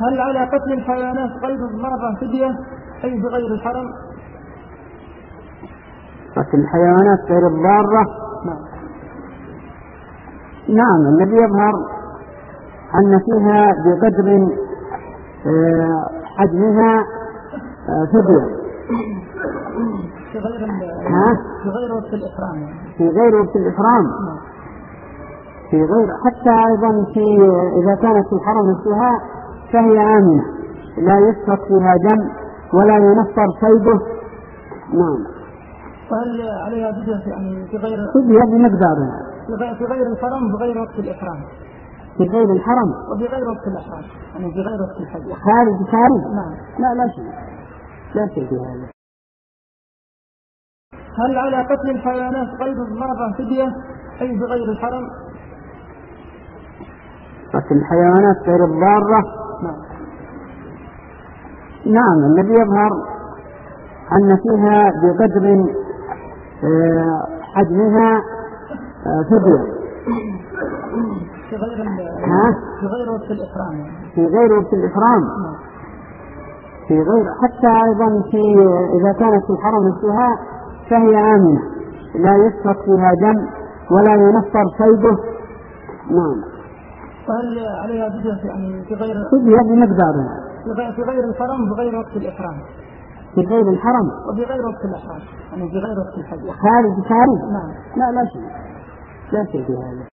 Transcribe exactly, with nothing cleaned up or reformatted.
هل على قتل الحيوانات غير الضارة فدية أي بغير الحرم؟ قتل الحيوانات غير الضارة؟ نعم. نعم، الذي يظهر أن فيها بقدر حجمها فدية في غير في غير وقت الإحرام في غير وقت الإحرام في غير حتى أيضا في إذا كانت في الحرم نفسها فهي آمنة لا يسفك فيها دم ولا ينفر صيده. نعم. وهل عليها فدية يعني في غير فدية بمقدارها في غير الحرم بغير وقت الإحرام؟ في غير الحرم وبغير وقت الإحرام يعني في غير وقت الحج خارج خارج. نعم. لا لا شيء لا شيء في هذا. هل على قتل الحيوانات غير الضارة فدية أي بغير الحرم؟ قتل الحيوانات غير الضارة؟ نعم. نعم، الذي يظهر أن فيها بقدر حجمها فدية في غير في غير وقت الإحرام في غير وقت الإحرام نعم. في غير حتى أيضا في إذا كانت في الحرم نفسها فهي آمنة لا يسفك فيها دم ولا ينفر صيده. نعم. وهل عليها فدية يعني في غير فدية بمقدارها في غير الحرم بغير وقت الإحرام؟ في غير الحرم وبغير وقت الإحرام يعني في غير وقت الحج خارج خارج. نعم. لا لا شيء لا شيء في هذا.